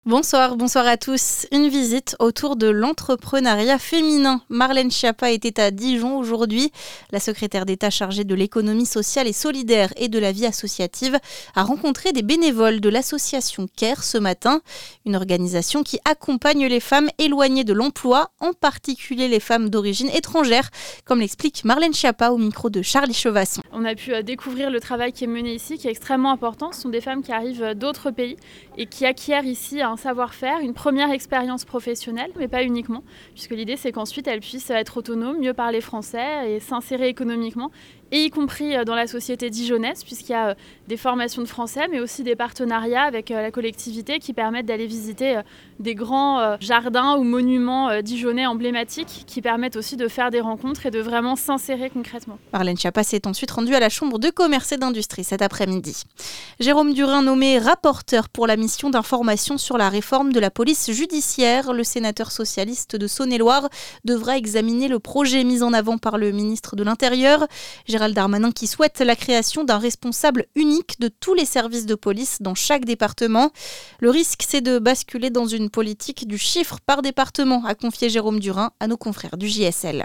Bonsoir à tous. Une visite autour de l'entrepreneuriat féminin. Marlène Schiappa était à Dijon aujourd'hui. La secrétaire d'État chargée de l'économie sociale et solidaire et de la vie associative a rencontré des bénévoles de l'association CARE ce matin. Une organisation qui accompagne les femmes éloignées de l'emploi, en particulier les femmes d'origine étrangère, comme l'explique Marlène Schiappa au micro de Charlie Chevasson. On a pu découvrir le travail qui est mené ici, qui est extrêmement important. Ce sont des femmes qui arrivent d'autres pays et qui acquièrent ici un savoir-faire, une première expérience professionnelle, mais pas uniquement, puisque l'idée c'est qu'ensuite elles puissent être autonomes, mieux parler français et s'insérer économiquement, et y compris dans la société dijonnaise, puisqu'il y a des formations de français, mais aussi des partenariats avec la collectivité qui permettent d'aller visiter des grands jardins ou monuments dijonnais emblématiques, qui permettent aussi de faire des rencontres et de vraiment s'insérer concrètement. Marlène Schiappa s'est ensuite rendue à la Chambre de commerce et d'industrie cet après-midi. Jérôme Durain nommé rapporteur pour la mission d'information sur la réforme de la police judiciaire. Le sénateur socialiste de Saône-et-Loire devra examiner le projet mis en avant par le ministre de l'Intérieur. Gérald Darmanin qui souhaite la création d'un responsable unique de tous les services de police dans chaque département. Le risque, c'est de basculer dans une politique du chiffre par département, a confié Jérôme Durain à nos confrères du JSL.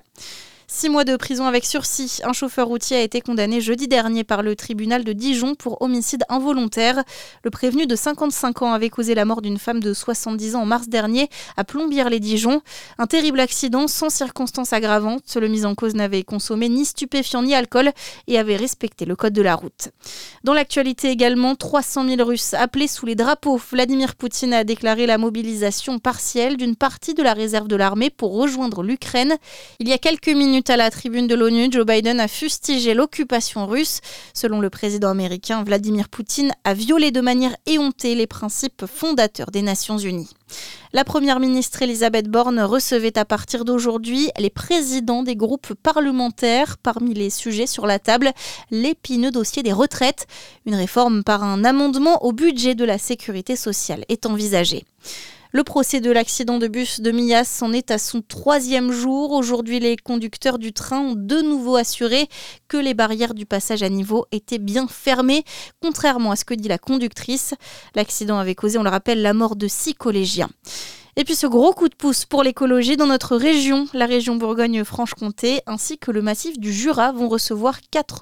6 mois de prison avec sursis. Un chauffeur routier a été condamné jeudi dernier par le tribunal de Dijon pour homicide involontaire. Le prévenu de 55 ans avait causé la mort d'une femme de 70 ans en mars dernier à Plombières-les-Dijon. Un terrible accident sans circonstances aggravantes. Le mis en cause n'avait consommé ni stupéfiants ni alcool et avait respecté le code de la route. Dans l'actualité également, 300 000 Russes appelés sous les drapeaux. Vladimir Poutine a déclaré la mobilisation partielle d'une partie de la réserve de l'armée pour rejoindre l'Ukraine. Il y a quelques minutes, à la tribune de l'ONU, Joe Biden a fustigé l'occupation russe. Selon le président américain, Vladimir Poutine a violé de manière éhontée les principes fondateurs des Nations Unies. La première ministre Elisabeth Borne recevait à partir d'aujourd'hui les présidents des groupes parlementaires. Parmi les sujets sur la table, l'épineux dossier des retraites. Une réforme par un amendement au budget de la sécurité sociale est envisagée. Le procès de l'accident de bus de Millas en est à son 3e jour. Aujourd'hui, les conducteurs du train ont de nouveau assuré que les barrières du passage à niveau étaient bien fermées, contrairement à ce que dit la conductrice. L'accident avait causé, on le rappelle, la mort de 6 collégiens. Et puis ce gros coup de pouce pour l'écologie dans notre région, la région Bourgogne-Franche-Comté ainsi que le massif du Jura vont recevoir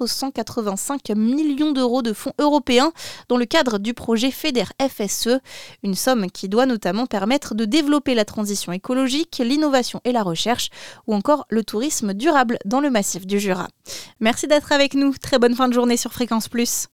485 millions d'euros de fonds européens dans le cadre du projet FEDER-FSE, une somme qui doit notamment permettre de développer la transition écologique, l'innovation et la recherche ou encore le tourisme durable dans le massif du Jura. Merci d'être avec nous, très bonne fin de journée sur Fréquence Plus.